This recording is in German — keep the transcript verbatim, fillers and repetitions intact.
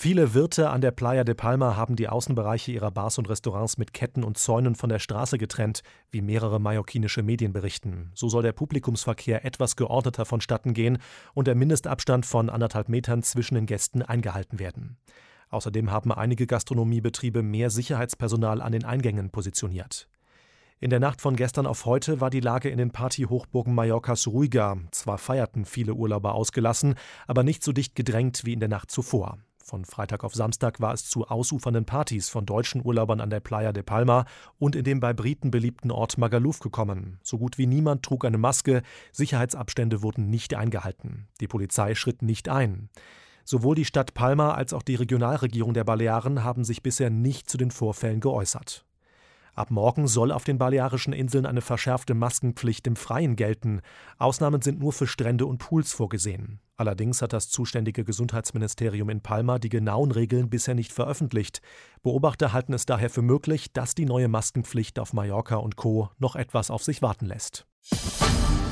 Viele Wirte an der Playa de Palma haben die Außenbereiche ihrer Bars und Restaurants mit Ketten und Zäunen von der Straße getrennt, wie mehrere mallorquinische Medien berichten. So soll der Publikumsverkehr etwas geordneter vonstatten gehen und der Mindestabstand von anderthalb Metern zwischen den Gästen eingehalten werden. Außerdem haben einige Gastronomiebetriebe mehr Sicherheitspersonal an den Eingängen positioniert. In der Nacht von gestern auf heute war die Lage in den Partyhochburgen Mallorcas ruhiger. Zwar feierten viele Urlauber ausgelassen, aber nicht so dicht gedrängt wie in der Nacht zuvor. Von Freitag auf Samstag war es zu ausufernden Partys von deutschen Urlaubern an der Playa de Palma und in dem bei Briten beliebten Ort Magaluf gekommen. So gut wie niemand trug eine Maske, Sicherheitsabstände wurden nicht eingehalten. Die Polizei schritt nicht ein. Sowohl die Stadt Palma als auch die Regionalregierung der Balearen haben sich bisher nicht zu den Vorfällen geäußert. Ab morgen soll auf den Balearischen Inseln eine verschärfte Maskenpflicht im Freien gelten. Ausnahmen sind nur für Strände und Pools vorgesehen. Allerdings hat das zuständige Gesundheitsministerium in Palma die genauen Regeln bisher nicht veröffentlicht. Beobachter halten es daher für möglich, dass die neue Maskenpflicht auf Mallorca und Co. noch etwas auf sich warten lässt.